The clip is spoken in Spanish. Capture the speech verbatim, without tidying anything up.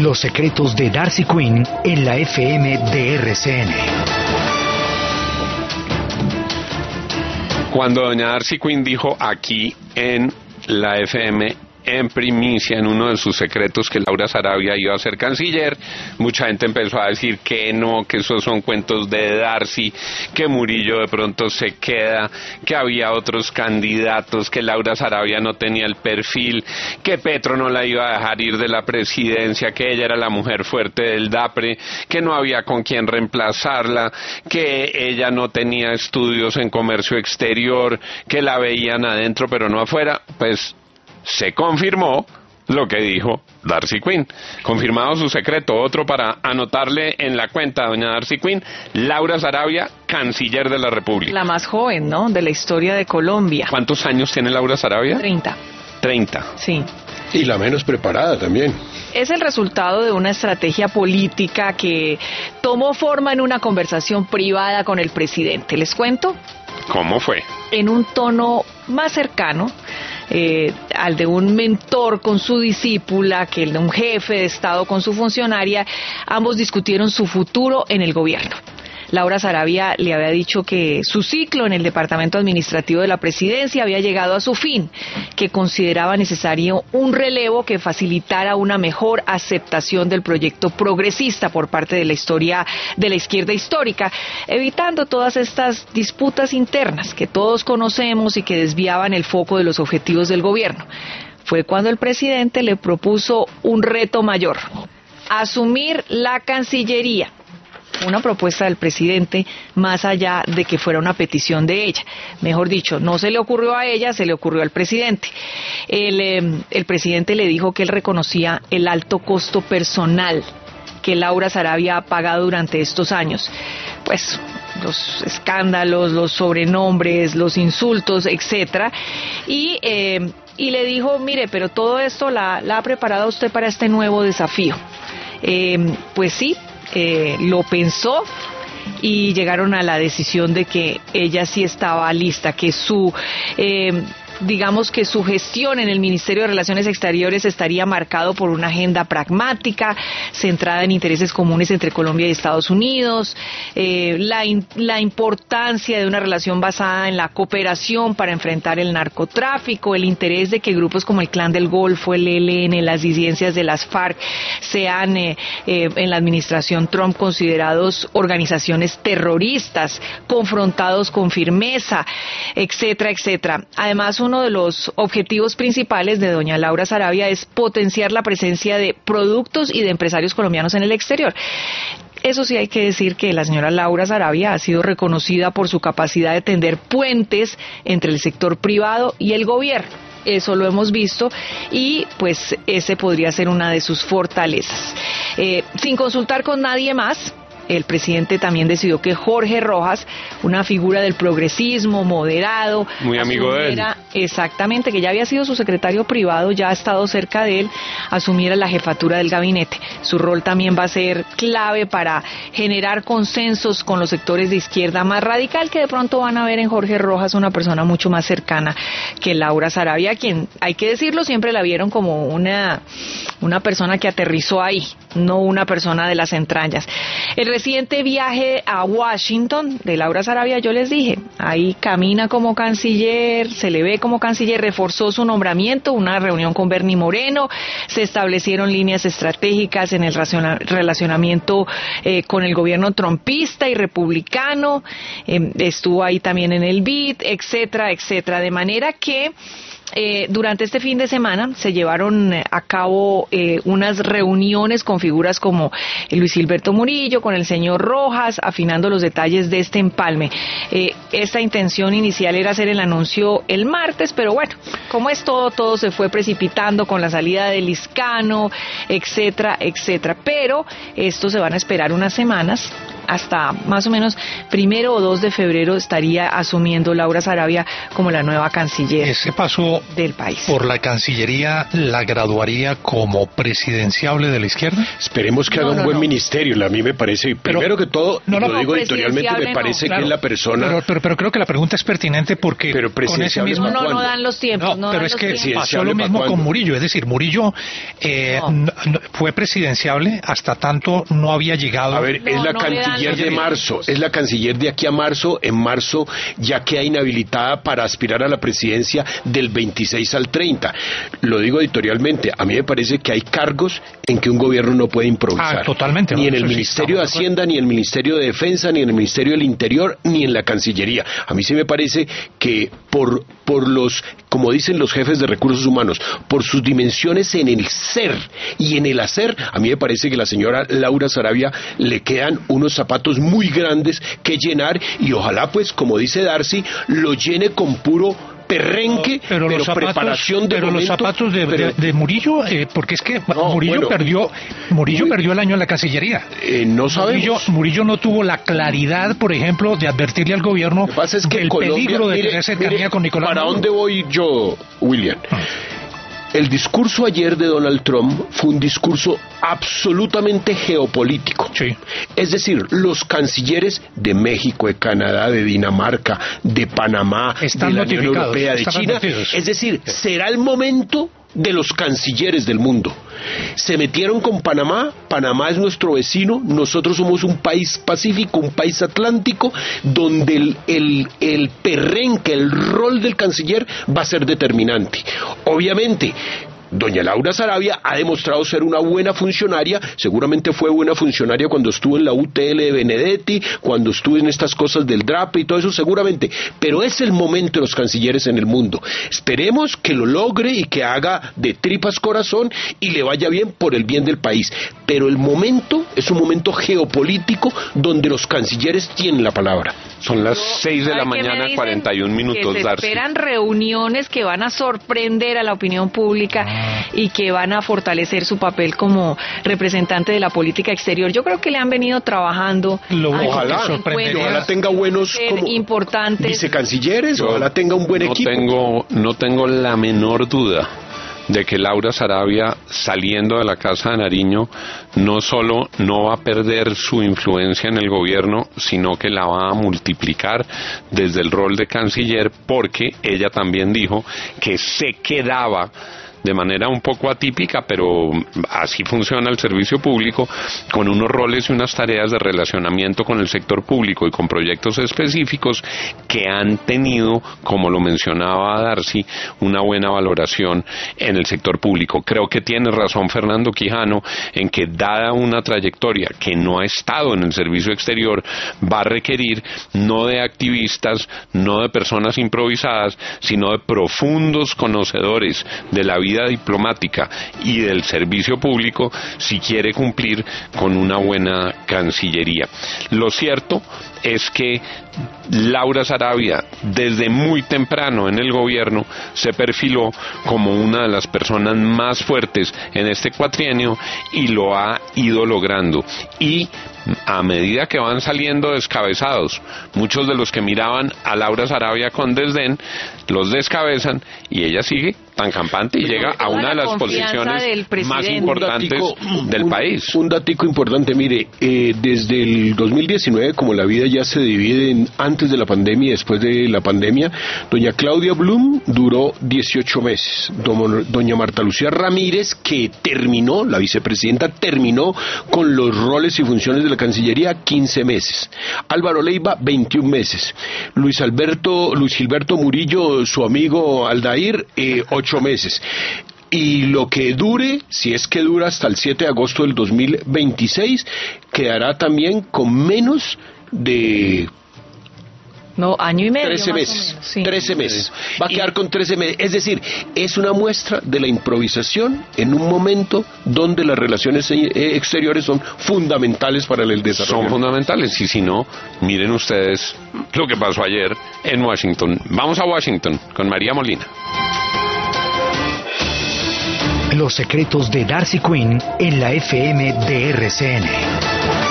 Los secretos de Darcy Quinn en la F M de R C N. Cuando doña Darcy Quinn dijo aquí en la F M, en primicia, en uno de sus secretos, que Laura Sarabia iba a ser canciller, mucha gente empezó a decir que no, que esos son cuentos de Darcy, que Murillo de pronto se queda, que había otros candidatos, que Laura Sarabia no tenía el perfil, que Petro no la iba a dejar ir de la presidencia, que ella era la mujer fuerte del DAPRE, que no había con quién reemplazarla, que ella no tenía estudios en comercio exterior, que la veían adentro pero no afuera. Pues se confirmó lo que dijo Darcy Quinn. Confirmado su secreto, otro para anotarle en la cuenta a doña Darcy Quinn: Laura Sarabia, canciller de la República. La más joven, ¿no?, de la historia de Colombia. ¿Cuántos años tiene Laura Sarabia? Treinta. Treinta. Sí. Y la menos preparada también. Es el resultado de una estrategia política que tomó forma en una conversación privada con el presidente. ¿Les cuento? ¿Cómo fue? En un tono más cercano eh, al de un mentor con su discípula, que el de un jefe de Estado con su funcionaria, ambos discutieron su futuro en el gobierno. Laura Sarabia le había dicho que su ciclo en el Departamento Administrativo de la Presidencia había llegado a su fin, que consideraba necesario un relevo que facilitara una mejor aceptación del proyecto progresista por parte de la historia de la izquierda histórica, evitando todas estas disputas internas que todos conocemos y que desviaban el foco de los objetivos del gobierno. Fue cuando el presidente le propuso un reto mayor: asumir la Cancillería. Una propuesta del presidente más allá de que fuera una petición de ella. Mejor dicho, no se le ocurrió a ella, se le ocurrió al presidente. El, eh, el presidente le dijo que él reconocía el alto costo personal que Laura Sarabia ha pagado durante estos años. Pues los escándalos, los sobrenombres, los insultos, etcétera. Y, eh, y le dijo: mire, pero todo esto la, la ha preparado usted para este nuevo desafío. Eh, pues sí. Eh, lo pensó y llegaron a la decisión de que ella sí estaba lista, que su eh, digamos que su gestión en el Ministerio de Relaciones Exteriores estaría marcado por una agenda pragmática, centrada en intereses comunes entre Colombia y Estados Unidos, eh, la, in, la importancia de una relación basada en la cooperación para enfrentar el narcotráfico, el interés de que grupos como el Clan del Golfo, el E L N, las disidencias de las FARC sean eh, eh, en la administración Trump considerados organizaciones terroristas, confrontados con firmeza, etcétera, etcétera. Además, un Uno de los objetivos principales de doña Laura Sarabia es potenciar la presencia de productos y de empresarios colombianos en el exterior. Eso sí, hay que decir que la señora Laura Sarabia ha sido reconocida por su capacidad de tender puentes entre el sector privado y el gobierno. Eso lo hemos visto y pues ese podría ser una de sus fortalezas. Eh, sin consultar con nadie más, el presidente también decidió que Jorge Rojas, una figura del progresismo moderado, muy amigo de él, exactamente, que ya había sido su secretario privado, ya ha estado cerca de él, asumiera la jefatura del gabinete. Su rol también va a ser clave para generar consensos con los sectores de izquierda más radical, que de pronto van a ver en Jorge Rojas una persona mucho más cercana que Laura Sarabia, quien, hay que decirlo, siempre la vieron como una, una persona que aterrizó ahí, no una persona de las entrañas. El reciente viaje a Washington de Laura Sarabia, yo les dije, ahí camina como canciller, se le ve como canciller, reforzó su nombramiento, una reunión con Bernie Moreno, se establecieron líneas estratégicas en el relacionamiento eh, con el gobierno trumpista y republicano, eh, estuvo ahí también en el B I D, etcétera, etcétera, de manera que Eh, durante este fin de semana se llevaron a cabo eh, unas reuniones con figuras como Luis Gilberto Murillo, con el señor Rojas, afinando los detalles de este empalme. Eh, esta intención inicial era hacer el anuncio el martes, pero bueno, como es todo, todo se fue precipitando con la salida de Lizcano, etcétera, etcétera. Pero esto se van a esperar unas semanas hasta más o menos primero o dos de febrero estaría asumiendo Laura Sarabia como la nueva canciller. Ese paso del país por la Cancillería la graduaría como presidenciable de la izquierda. Esperemos que no, haga un no, buen no. ministerio. A mí me parece, Pero, primero que todo, no, no, lo no, digo editorialmente, me parece no. que es la persona... Pero, pero, pero creo que la pregunta es pertinente porque Pero con ese mismo... no, no, no ¿cuándo? dan los tiempos. No, no pero dan es los que tiempos. pasó lo mismo con Murillo, es decir, Murillo eh, No. n- n- fue presidenciable hasta tanto no había llegado. A ver, No, es la no le dan canciller los de tiempos. marzo, es la canciller de aquí a marzo, en marzo ya queda inhabilitada para aspirar a la presidencia del veintiséis al treinta. Lo digo editorialmente, a mí me parece que hay cargos en que un gobierno no puede improvisar. Ah, totalmente, Ni no, en el eso sí, Ministerio de estamos de acuerdo. Hacienda, ni en el Ministerio de Defensa, ni en el Ministerio del Interior, ni en la Cancillería. A mí sí me parece que por, por los, como dicen los jefes de recursos humanos, por sus dimensiones en el ser y en el hacer, a mí me parece que la señora Laura Sarabia le quedan unos zapatos muy grandes que llenar y ojalá pues, como dice Darcy, lo llene con puro perrenque, No, pero, pero los zapatos, preparación de pero los momento, zapatos de, pero- de- de Murillo, eh, porque es que No, Murillo bueno. perdió, Murillo Muy- perdió el año en la Cancillería. eh, no sabemos. Murillo, Murillo no tuvo la claridad, por ejemplo, de advertirle al gobierno Lo que pasa es que del Colombia, peligro de mire, tener cercanía mire, con Nicolás ¿para Maduro. dónde voy yo, William? El discurso ayer de Donald Trump fue un discurso absolutamente geopolítico. Sí. Es decir, los cancilleres de México, de Canadá, de Dinamarca, de Panamá, Están de la Unión notificados, Europea, de están China. advertidos. Es decir, será el momento de los cancilleres del mundo. Se metieron con Panamá, Panamá es nuestro vecino, nosotros somos un país pacífico, un país atlántico, donde el, el, el perrenque, el rol del canciller va a ser determinante. Obviamente, doña Laura Sarabia ha demostrado ser una buena funcionaria, seguramente fue buena funcionaria cuando estuvo en la U T L de Benedetti, cuando estuvo en estas cosas del DRAPE y todo eso, seguramente, pero es el momento de los cancilleres en el mundo. Esperemos que lo logre y que haga de tripas corazón y le vaya bien por el bien del país, pero el momento es un momento geopolítico donde los cancilleres tienen la palabra. Son las seis de la ¿Sabe qué me mañana, dicen? cuarenta y un minutos, que se Darcy. esperan reuniones que van a sorprender a la opinión pública y que van a fortalecer su papel como representante de la política exterior. Yo creo que le han venido trabajando. Lo- a Ojalá, estos sorprendería. y encuentros, ojalá tenga buenos ser como importantes. vicecancilleres, Yo ojalá tenga un buen no equipo. Tengo, no tengo la menor duda de que Laura Sarabia, saliendo de la Casa de Nariño, no solo no va a perder su influencia en el gobierno, sino que la va a multiplicar desde el rol de canciller, porque ella también dijo que se quedaba de manera un poco atípica, pero así funciona el servicio público, con unos roles y unas tareas de relacionamiento con el sector público y con proyectos específicos que han tenido, como lo mencionaba Darcy, una buena valoración en el sector público. Creo que tiene razón Fernando Quijano en que, dada una trayectoria que no ha estado en el servicio exterior, va a requerir no de activistas, no de personas improvisadas, sino de profundos conocedores de la vida diplomática y del servicio público si quiere cumplir con una buena cancillería. Lo cierto es que Laura Sarabia, desde muy temprano en el gobierno, se perfiló como una de las personas más fuertes en este cuatrienio y lo ha ido logrando. Y a medida que van saliendo descabezados, muchos de los que miraban a Laura Sarabia con desdén, los descabezan y ella sigue tan campante y llega a una de las posiciones más importantes del país. Un datico importante, mire, eh, desde el dos mil diecinueve, como la vida ya se divide en antes de la pandemia y después de la pandemia, doña Claudia Blum duró dieciocho meses. Domo- Doña Marta Lucía Ramírez, que terminó, la vicepresidenta terminó con los roles y funciones de la Cancillería, quince meses. Álvaro Leiva, veintiún meses. Luis Alberto, Luis Gilberto Murillo, su amigo Aldair, eh, ocho meses. Y lo que dure, si es que dura hasta el siete de agosto del dos mil veintiséis, quedará también con menos de No, año y medio. trece más o meses. menos, sí. trece meses. Va a quedar con trece meses. Es decir, es una muestra de la improvisación en un momento donde las relaciones eh, exteriores son fundamentales para el desarrollo. Son fundamentales, y si no, miren ustedes lo que pasó ayer en Washington. Vamos a Washington con María Molina. Los secretos de Darcy Quinn en la F M de R C N.